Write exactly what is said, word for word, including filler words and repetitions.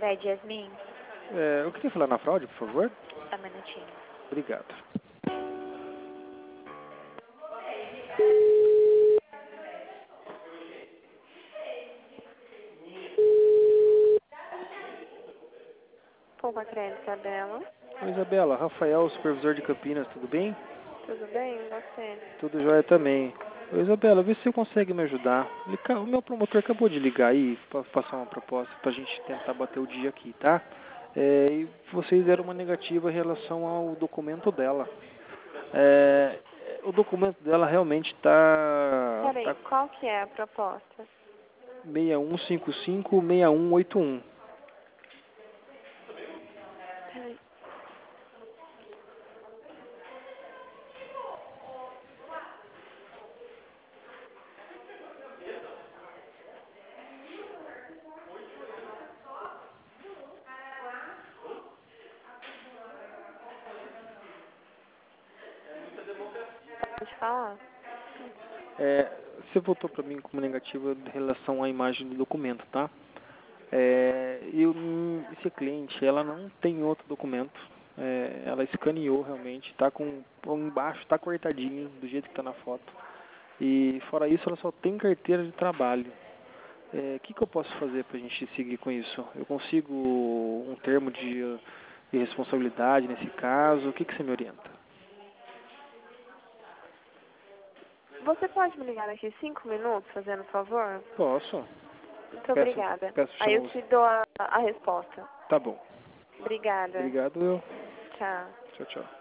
Fred Yasmin. É, eu queria falar na fraude, por favor. Só um minutinho. Obrigado. Poupa Crédito, Isabela. Oi, Isabela. Rafael, supervisor de Campinas, tudo bem? Tudo bem, e você? Tudo jóia também. Oi, Isabela, vê se você consegue me ajudar. Ele ca- O meu promotor acabou de ligar aí para passar uma proposta para a gente tentar bater o dia aqui, tá? É, e vocês deram uma negativa em relação ao documento dela. É, o documento dela realmente está Peraí, tá qual que é a proposta? seis um cinco cinco, seis um oito um. Peraí. Pode falar? É, você voltou para mim como negativa em relação à imagem do documento, tá? É, e o- hum, esse cliente, ela não tem outro documento. É, ela escaneou realmente, tá com embaixo, tá cortadinho do jeito que tá na foto. E fora isso, ela só tem carteira de trabalho. O que, que eu posso fazer para a gente seguir com isso? Eu consigo um termo de, de responsabilidade nesse caso? O que, que você me orienta? Você pode me ligar daqui cinco minutos, fazendo favor? Posso. Muito Peço, obrigada. peço Aí eu chamar te você. dou a, a resposta. Tá bom. Obrigada. Obrigado, eu. Tchau. Tchau, tchau.